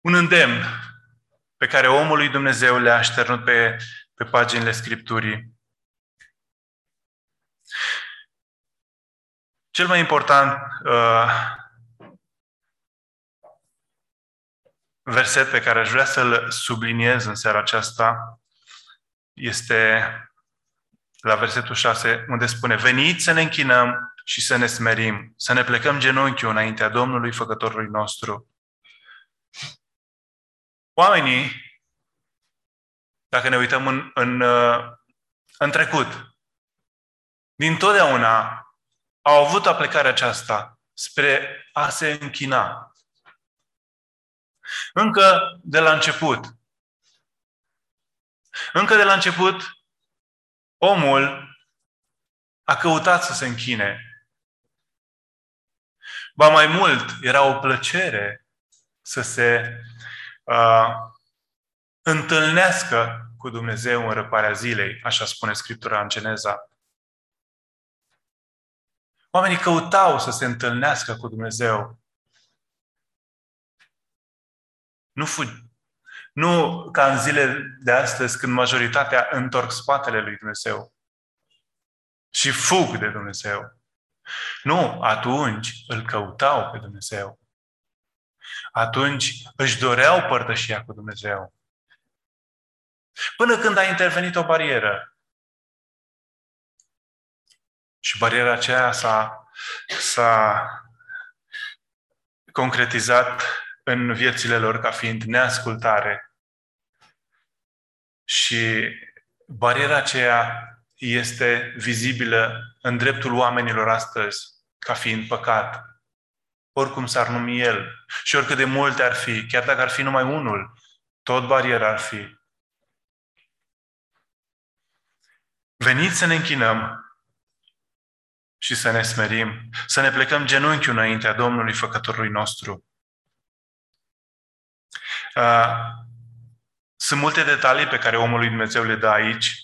Un îndemn pe care omul lui Dumnezeu le-a așternut pe paginile Scripturii. Cel mai important verset pe care aș vrea să-l subliniez în seara aceasta este la versetul 6, unde spune: veniți să ne închinăm și să ne smerim, să ne plecăm genunchiul înaintea Domnului, Făcătorului nostru. Oamenii, dacă ne uităm în trecut, dintotdeauna au avut aplecarea aceasta spre a se închina. Încă de la început, omul a căutat să se închine. Ba mai mult, era o plăcere să se întâlnească cu Dumnezeu în răparea zilei, așa spune Scriptura în Geneza. Oamenii căutau să se întâlnească cu Dumnezeu. Nu ca în zilele de astăzi, când majoritatea întorc spatele lui Dumnezeu și fug de Dumnezeu. Nu, atunci îl căutau pe Dumnezeu. Atunci își doreau părtășia cu Dumnezeu. Până când a intervenit o barieră. Și bariera aceea s-a concretizat în viețile lor ca fiind neascultare. Și bariera aceea este vizibilă în dreptul oamenilor astăzi ca fiind păcat. Oricum s-ar numi el și oricât de multe ar fi, chiar dacă ar fi numai unul, tot bariera ar fi. Veniți să ne închinăm și să ne smerim, să ne plecăm genunchiul înaintea Domnului, Făcătorului nostru. Sunt multe detalii pe care omul lui Dumnezeu le dă aici,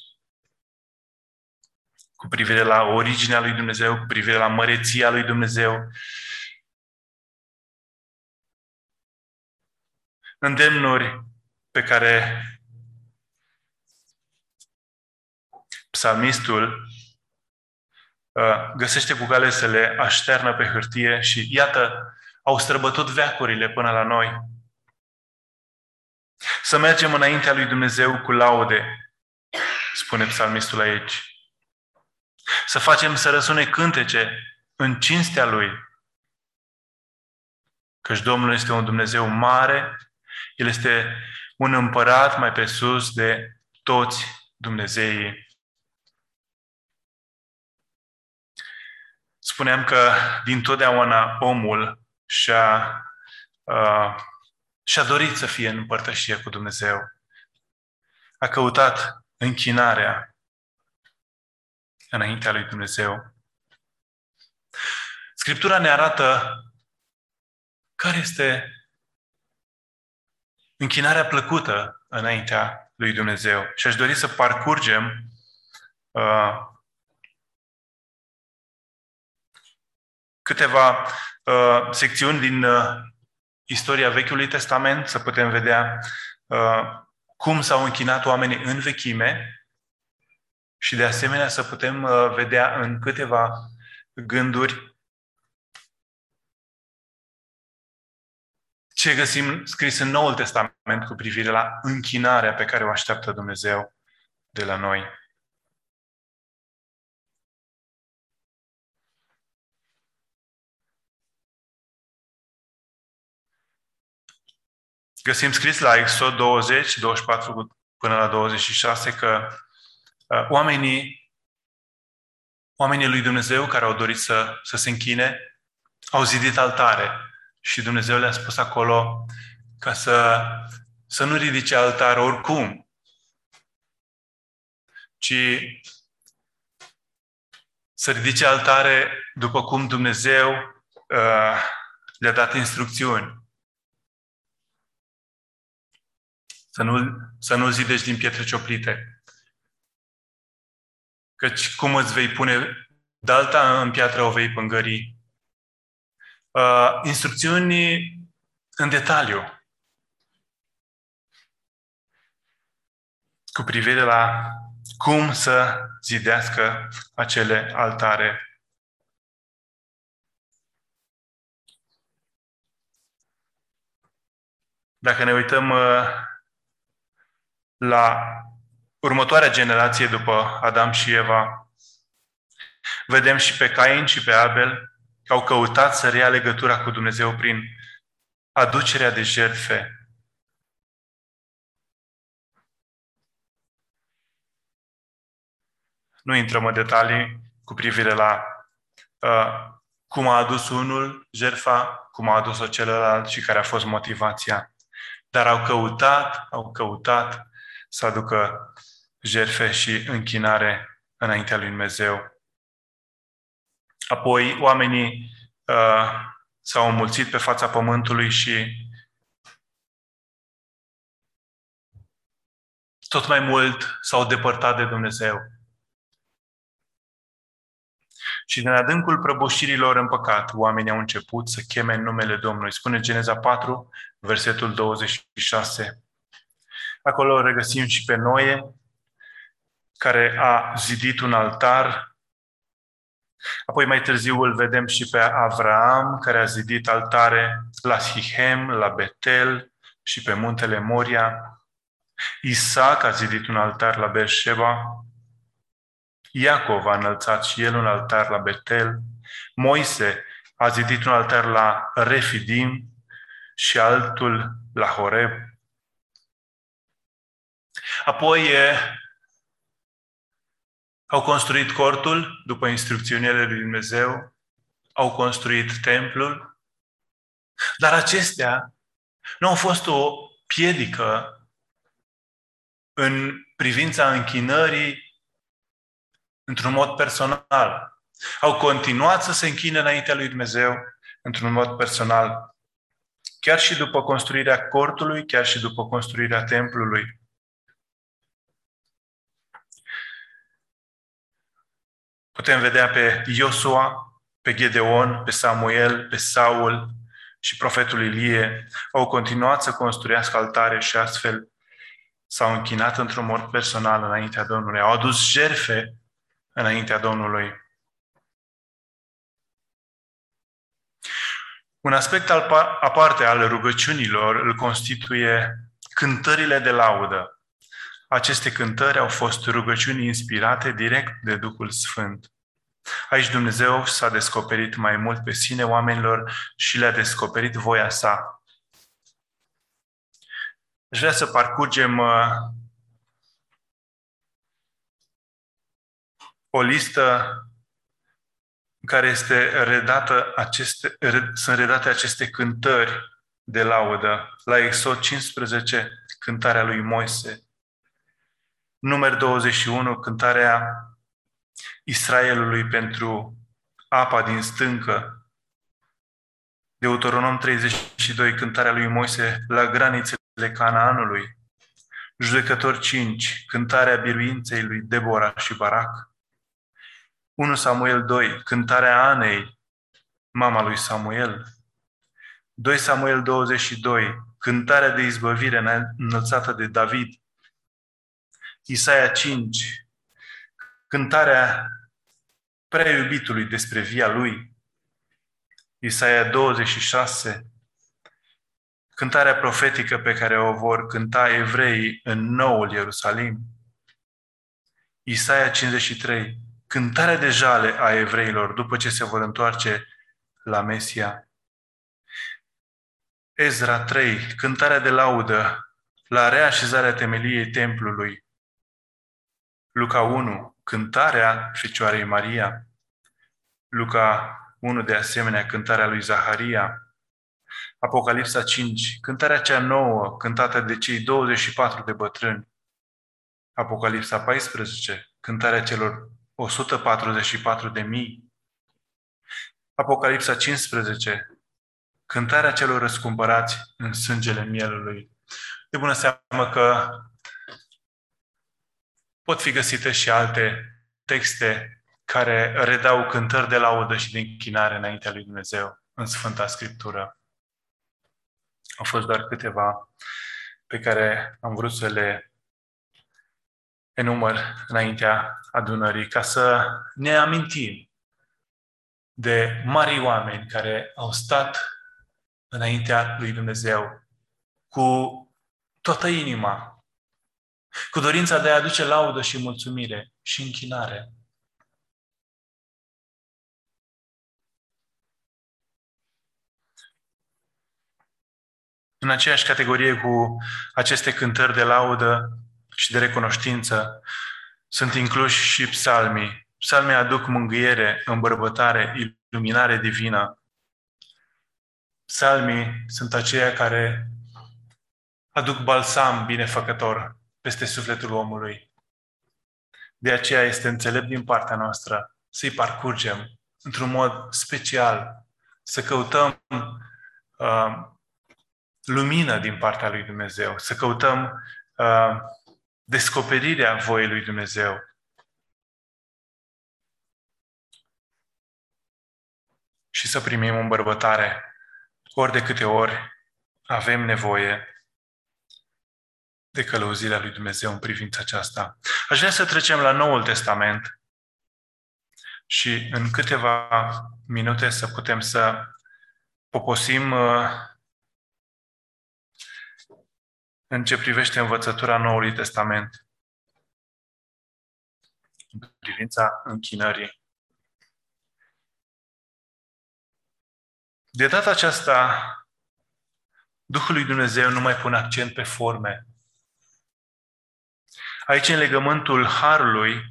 cu privire la originea lui Dumnezeu, cu privire la măreția lui Dumnezeu. Îndemnuri pe care psalmistul găsește cu cale să le așternă pe hârtie și, iată, au străbătut veacurile până la noi. Să mergem înaintea lui Dumnezeu cu laude, spune psalmistul aici. Să facem să răsune cântece în cinstea Lui. Căci Domnul este un Dumnezeu mare, El este un împărat mai presus de toți Dumnezeii. Spuneam că dintotdeauna omul și-a dorit să fie în împărtășie cu Dumnezeu. A căutat închinarea înaintea lui Dumnezeu. Scriptura ne arată care este închinarea plăcută înaintea lui Dumnezeu. Și aș dori să parcurgem câteva secțiuni din istoria Vechiului Testament, să putem vedea cum s-au închinat oamenii în vechime și de asemenea să putem vedea în câteva gânduri ce găsim scris în Noul Testament cu privire la închinarea pe care o așteaptă Dumnezeu de la noi. Găsim scris la Exod 20, 24 până la 26 că oamenii lui Dumnezeu care au dorit să se închine au zidit altare și Dumnezeu le-a spus acolo ca să nu ridice altar oricum, ci să ridice altare după cum Dumnezeu le-a dat instrucțiuni. Să nu zidești din pietre cioplite. Căci cum îți vei pune dalta în piatră, o vei pângări. Instrucțiuni în detaliu. cu privire la cum să zidească acele altare. Dacă ne uităm la următoarea generație după Adam și Eva, vedem și pe Cain și pe Abel că au căutat să reia legătura cu Dumnezeu prin aducerea de jertfe. Nu intrăm în detalii cu privire la cum a adus unul jertfa, cum a adus-o celălalt și care a fost motivația. Dar au căutat să aducă jertfe și închinare înaintea lui Dumnezeu. Apoi oamenii s-au înmulțit pe fața pământului și tot mai mult s-au depărtat de Dumnezeu. Și din adâncul prăbușirilor în păcat, oamenii au început să cheme în numele Domnului. Spune Geneza 4, versetul 26. Acolo regăsim și pe Noe, care a zidit un altar. Apoi mai târziu îl vedem și pe Avraam, care a zidit altare la Sichem, la Betel și pe muntele Moria. Isaac a zidit un altar la Beersheba. Iacov a înălțat și el un altar la Betel. Moise a zidit un altar la Refidim și altul la Horeb. Apoi au construit cortul după instrucțiunile lui Dumnezeu, au construit templul, dar acestea nu au fost o piedică în privința închinării într-un mod personal. Au continuat să se închine înaintea lui Dumnezeu într-un mod personal. Chiar și după construirea cortului, chiar și după construirea templului. Putem vedea pe Iosua, pe Gedeon, pe Samuel, pe Saul și profetul Ilie. Au continuat să construiască altare și astfel s-au închinat într-un mod personal înaintea Domnului. Au adus jertfe înaintea Domnului. Un aspect aparte al rugăciunilor îl constituie cântările de laudă. Aceste cântări au fost rugăciuni inspirate direct de Duhul Sfânt. Aici Dumnezeu s-a descoperit mai mult pe sine oamenilor și le-a descoperit voia sa. Aș vrea să parcurgem o listă în care sunt redate aceste cântări de laudă. La Exod 15, cântarea lui Moise. Numeri 21, cântarea Israelului pentru apa din stâncă. Deuteronom 32, cântarea lui Moise la granițele Canaanului. Judecători 5, cântarea biruinței lui Debora și Barac. 1 Samuel 2, cântarea Anei, mama lui Samuel. 2 Samuel 22, cântarea de izbăvire înălțată de David. Isaia 5, cântarea prea iubitului despre via lui. Isaia 26, cântarea profetică pe care o vor cânta evreii în noul Ierusalim. Isaia 53, cântarea de jale a evreilor după ce se vor întoarce la Mesia. Ezra 3, cântarea de laudă la reașezarea temeliei templului. Luca 1, cântarea Fecioarei Maria. Luca 1, de asemenea, cântarea lui Zaharia. Apocalipsa 5, cântarea cea nouă, cântată de cei 24 de bătrâni. Apocalipsa 14, cântarea celor 144.000. Apocalipsa 15, cântarea celor răscumpărați în sângele mielului. De bună seamă că pot fi găsite și alte texte care redau cântări de laudă și de închinare înaintea lui Dumnezeu în Sfânta Scriptură. Au fost doar câteva pe care am vrut să le enumăr înaintea adunării ca să ne amintim de mari oameni care au stat înaintea lui Dumnezeu cu toată inima, cu dorința de a aduce laudă și mulțumire și închinare. În aceeași categorie cu aceste cântări de laudă și de recunoștință sunt incluși și psalmii. Psalmii aduc mângâiere, îmbărbătare, iluminare divină. Psalmii sunt aceia care aduc balsam binefăcător peste sufletul omului. De aceea este înțelept din partea noastră să-i parcurgem într-un mod special, să căutăm lumină din partea lui Dumnezeu, să căutăm descoperirea voii lui Dumnezeu. Și să primim îmbărbătare ori de câte ori avem nevoie de călăuzirea lui Dumnezeu în privința aceasta. Aș vrea să trecem la Noul Testament și în câteva minute să putem să poposim în ce privește învățătura Noului Testament în privința închinării. De data aceasta, Duhul lui Dumnezeu nu mai pune accent pe forme. Aici, în legământul Harului,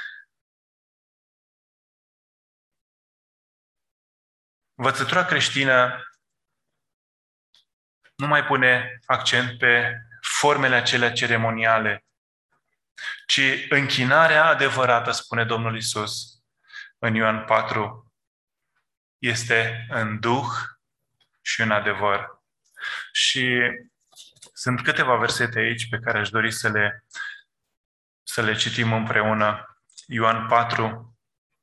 învățătura creștină nu mai pune accent pe formele acelea ceremoniale, ci închinarea adevărată, spune Domnul Iisus în Ioan 4, este în Duh și în adevăr. Și sunt câteva versete aici pe care aș dori să le citim împreună. Ioan 4,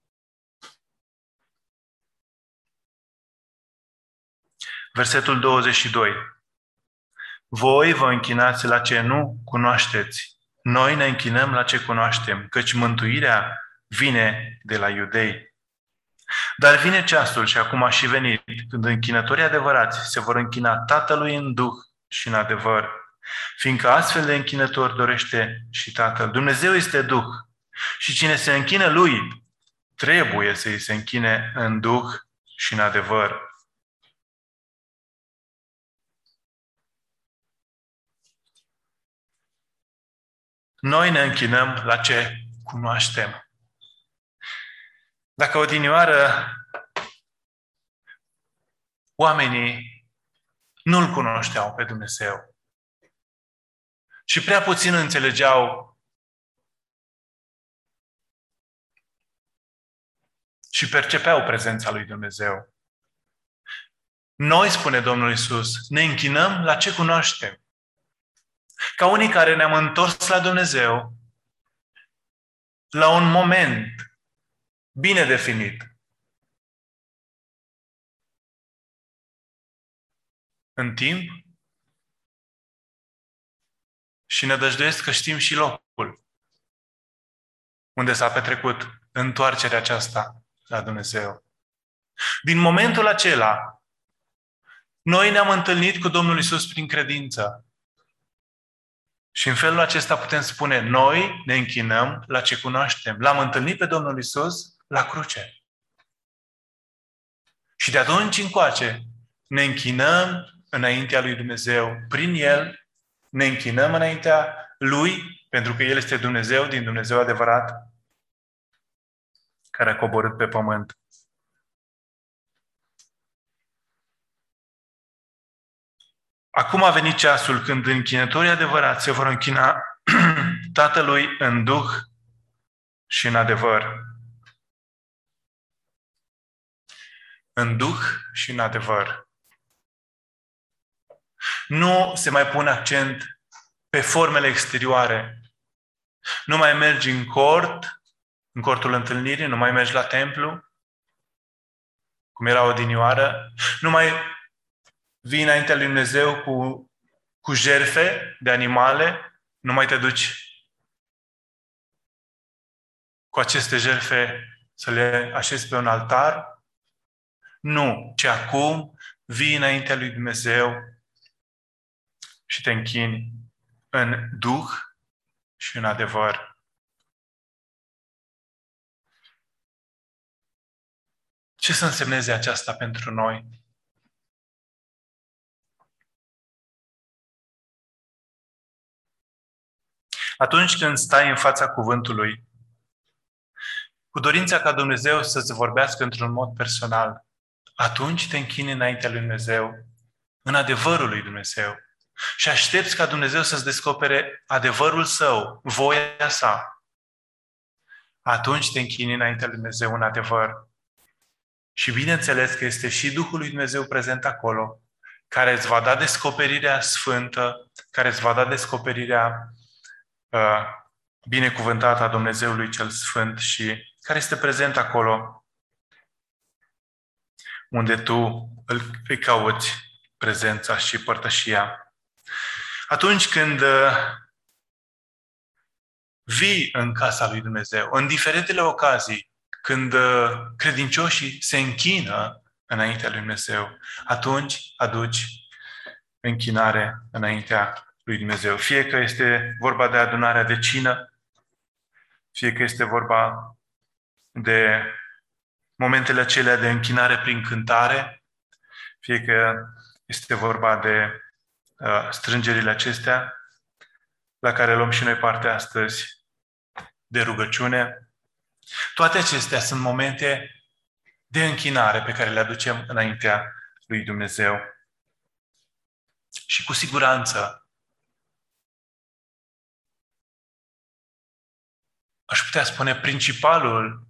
versetul 22. Voi vă închinați la ce nu cunoașteți. Noi ne închinăm la ce cunoaștem, căci mântuirea vine de la iudei. Dar vine ceasul și acum a și venit, când închinătorii adevărați se vor închina Tatălui în Duh și în adevăr, fiindcă astfel de închinători dorește și Tatăl. Dumnezeu este Duh și cine se închină Lui trebuie să îi se închine în Duh și în adevăr. Noi ne închinăm la ce cunoaștem. Dacă odinioară oamenii nu-L cunoșteau pe Dumnezeu și prea puțin înțelegeau și percepeau prezența lui Dumnezeu. Noi, spune Domnul Iisus, ne închinăm la ce cunoaștem. Ca unii care ne-am întors la Dumnezeu la un moment bine definit. În timp și ne dăjduiesc că știm și locul unde s-a petrecut întoarcerea aceasta la Dumnezeu. Din momentul acela, noi ne-am întâlnit cu Domnul Iisus prin credință. Și în felul acesta putem spune, noi ne închinăm la ce cunoaștem. L-am întâlnit pe Domnul Iisus la cruce. Și de atunci încoace ne închinăm înaintea lui Dumnezeu. Prin El ne închinăm înaintea Lui, pentru că El este Dumnezeu din Dumnezeu adevărat, care a coborât pe pământ. Acum a venit ceasul când închinătorii adevărați se vor închina Tatălui în Duh și în adevăr. În Duh și în adevăr. Nu se mai pune accent pe formele exterioare. Nu mai mergi în cort, în cortul întâlnirii, nu mai mergi la templu, cum era odinioară, nu mai vii înaintea lui Dumnezeu cu jertfe de animale, nu mai te duci cu aceste jertfe să le așezi pe un altar? Nu, ci acum vii înaintea lui Dumnezeu și te închini în duh și în adevăr. Ce să însemneze aceasta pentru noi? Atunci când stai în fața cuvântului, cu dorința ca Dumnezeu să-ți vorbească într-un mod personal, atunci te închini înaintea lui Dumnezeu, în adevărul lui Dumnezeu. Și aștepți ca Dumnezeu să-ți descopere adevărul Său, voia Sa. Atunci te închini înaintea lui Dumnezeu în adevăr. Și bineînțeles că este și Duhul lui Dumnezeu prezent acolo, care îți va da descoperirea sfântă, care îți va da descoperirea binecuvântată a Dumnezeului cel Sfânt și care este prezent acolo unde tu îi cauți prezența și părtășia. Atunci când vii în casa lui Dumnezeu, în diferitele ocazii, când credincioșii se închină înaintea lui Dumnezeu, atunci aduci închinare înaintea lui Dumnezeu. Fie că este vorba de adunarea de cină, fie că este vorba de momentele acelea de închinare prin cântare, fie că este vorba de strângerile acestea la care luăm și noi parte astăzi, de rugăciune. Toate acestea sunt momente de închinare pe care le aducem înaintea lui Dumnezeu. Și cu siguranță aș putea spune principalul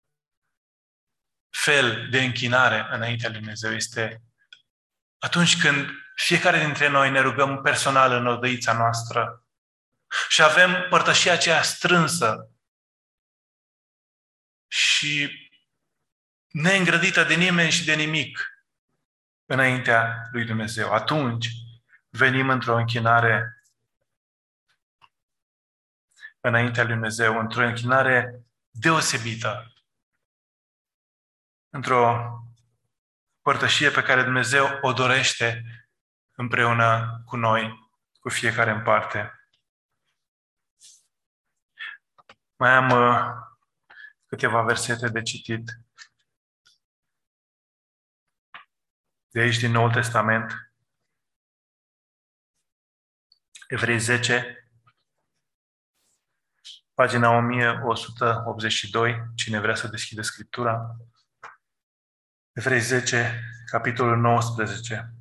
fel de închinare înaintea lui Dumnezeu este atunci când fiecare dintre noi ne rugăm personal în odăița noastră și avem părtășia aceea strânsă și neîngrădită de nimeni și de nimic înaintea lui Dumnezeu. Atunci venim într-o închinare înaintea lui Dumnezeu, într-o închinare deosebită, într-o părtășie pe care Dumnezeu o dorește împreună cu noi, cu fiecare în parte. Mai am câteva versete de citit de aici din Noul Testament. Evrei 10, pagina 1182, cine vrea să deschidă Scriptura. Evrei 10, capitolul 19.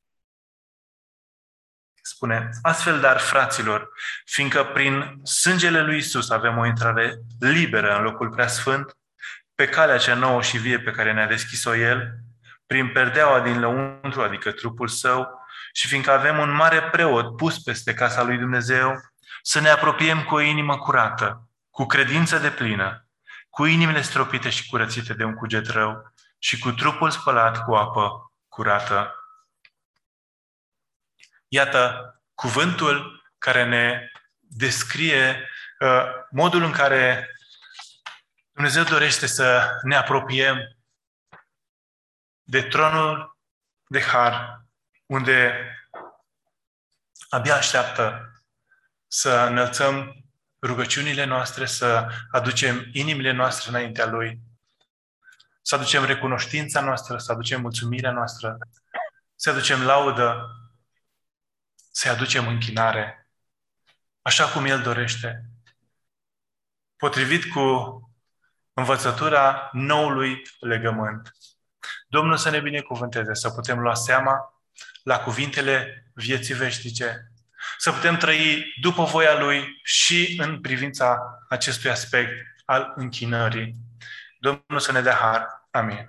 Spune, astfel, dar, fraților, fiindcă prin sângele lui Iisus avem o intrare liberă în locul preasfânt, pe calea cea nouă și vie pe care ne-a deschis-o El, prin perdeaua din lăuntru, adică trupul Său, și fiindcă avem un mare preot pus peste casa lui Dumnezeu, să ne apropiem cu o inimă curată, cu credință deplină, cu inimile stropite și curățite de un cuget rău și cu trupul spălat cu apă curată. Iată cuvântul care ne descrie modul în care Dumnezeu dorește să ne apropiem de tronul de har, unde abia așteaptă să înălțăm rugăciunile noastre, să aducem inimile noastre înaintea Lui, să aducem recunoștința noastră, să aducem mulțumirea noastră, să aducem laudă, să aducem închinare, așa cum El dorește, potrivit cu învățătura noului legământ. Domnul să ne binecuvânteze, să putem lua seama la cuvintele vieții veșnice, să putem trăi după voia Lui și în privința acestui aspect al închinării. Domnul să ne dea har. Amin.